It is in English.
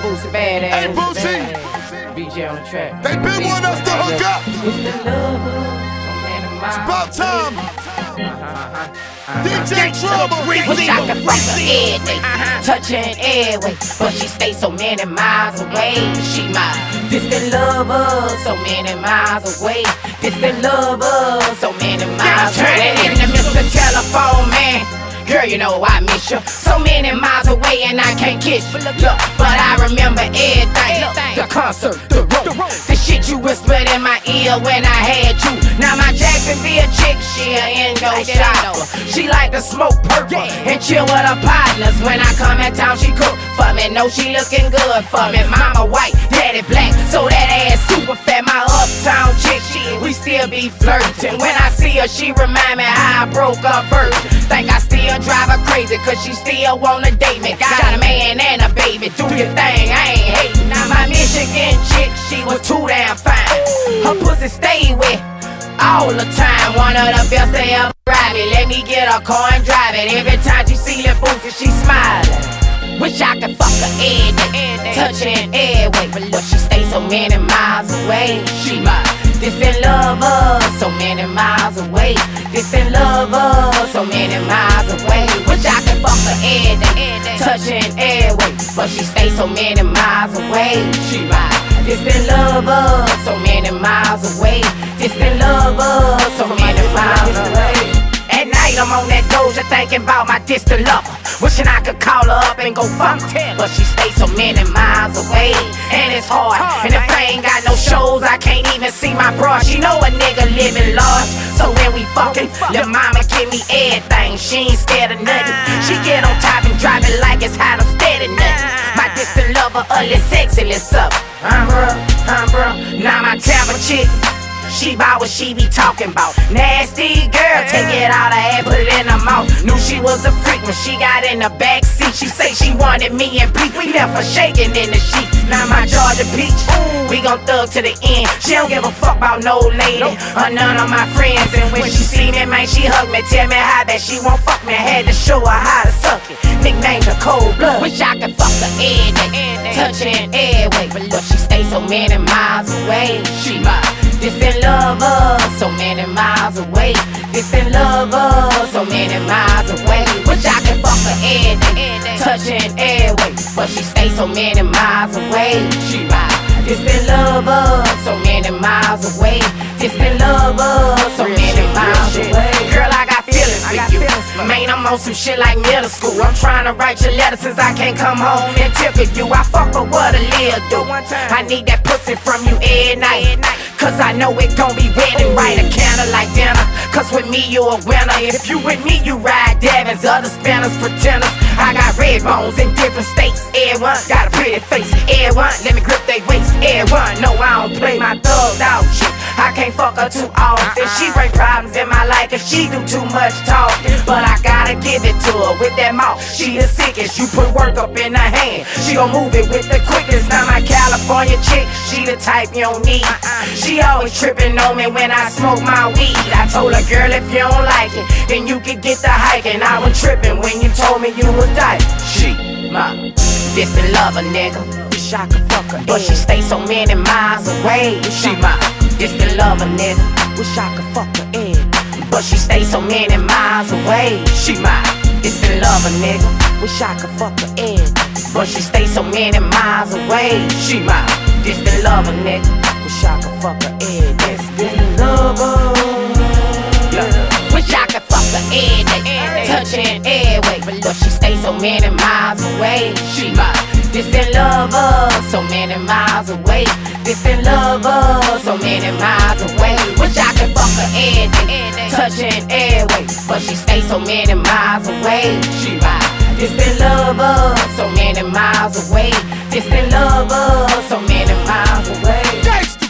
Boosie badass. Hey, Boosie. BJ on the track. They been wanting us to hook up. It's about time. DJ Trouble. Wish I could fuck her every day, touch her in every way, but she stays so many miles away. She my distant lover, so many miles away. Distant lover, so many miles away. In the midst of telephone, man. Girl, you know I miss you. So many miles away and I can't kiss you. Look, but I remember everything. The concert, the road, the shit you whispered in my ear when I had you. Now my Jacksonville chick, she a Indo shopper. She like to smoke purple and chill with her partners. When I come in town, she cook for me. Know she looking good for me. Mama white, daddy black, so that ass super fat. My uptown chick, we still be flirting. When I see her, she remind me how I broke up first. Think I still drive her crazy, cause she still wanna date me. Got a man and a baby, do your thing, I ain't hating. Now my Michigan chick, she was too damn fine. Her pussy stayed wet all the time. One of the best they ever ride me. Let me get her car and drive it. Every time she see Lil Boosie, she smiling. Wish I could fuck her every day, touch her in every way, but look, she stays so many miles away. She my distant lover, so many miles away. Distant lover, so many miles away. Wish I could fuck her every day, touch her in every way, but she stays so many miles away. She my distant lover, so many miles away. Distant lover, so many miles away. At night I'm on that Doja thinking about my distant lover. Wishing I could call her up and go fuck her, but she stays so many miles away. And it's hard, and if I ain't got no shows, I can't even see my bra. She know a nigga living large, so when we fucking, lil' mama give me everything. She ain't scared of nothing. She get on top and drive it like it's hot, I'm steady nothing. My distant lover, little sexy, let's up. I'm bruh. Now my Tampa chick, she bout what she be talking about. Nasty girl, take it out her ass, put it in her mouth. Knew she was a freak when she got in the back seat. She say she wanted me and Pete, we left her shaking in the sheets. Now my Georgia peach, we gon' thug to the end. She don't give a fuck about no lady or none of my friends. And when she see me, man, she hug me, tell me how that she won't fuck me. Had to show her how to suck it. Nicknamed her Cold Blood. Wish I could fuck her every day, touch her in every way, but look, she stays so many miles away. She my distant lover, so many miles away. Distant lover, so many miles away. Wish I could fuck her every day, touch her in every way, but she stays so many miles away. She my distant lover, so many miles away. Distant lover, so many miles away. Girl, I got feelings for you. Man, I'm on some shit like middle school. I'm trying to write your letter since I can't come home and tickle you. I fuck with what a lil' do. I need that pussy from you every night, cause I know it gon' be wet and right. A candlelight dinner, cause with me you a winner. If you with me you ride Devins, other spinners, pretenders. I got red bones in different states. Everyone got a pretty face. Everyone let me grip they waist. Everyone know I don't play my thugged out shit. I can't fuck her too often. She bring problems in my life if she do too much talking. But I gotta give it to her with that mouth. She the sickest. You put work up in her hand, she gon' move it with the quickest. Now my California chick, she the type you don't need. She always tripping on me when I smoke my weed. I told her, girl, if you don't like it, then you could get the hiking. I was tripping when you told me you was dying. She my distant lover, nigga. Wish I could fuck her, but she stays so many miles away. She my distant lover, nigga. Wish I could fuck her in, but she stays so many miles away. She my distant lover, nigga. Wish I could fuck her in, but she stays so many miles away. She my distant lover, nigga. Wish I could fuck her in, distant lover. Yeah. Wish I could fuck her in, touch her in every way, but look, she stays so many miles away. She my distant lover, so many miles away. Distant lover, so many miles away. Wish I could fuck her in, touch her in every way, but she stays so many miles away. She my distant lover, so many miles away. Distant lover, so many miles away.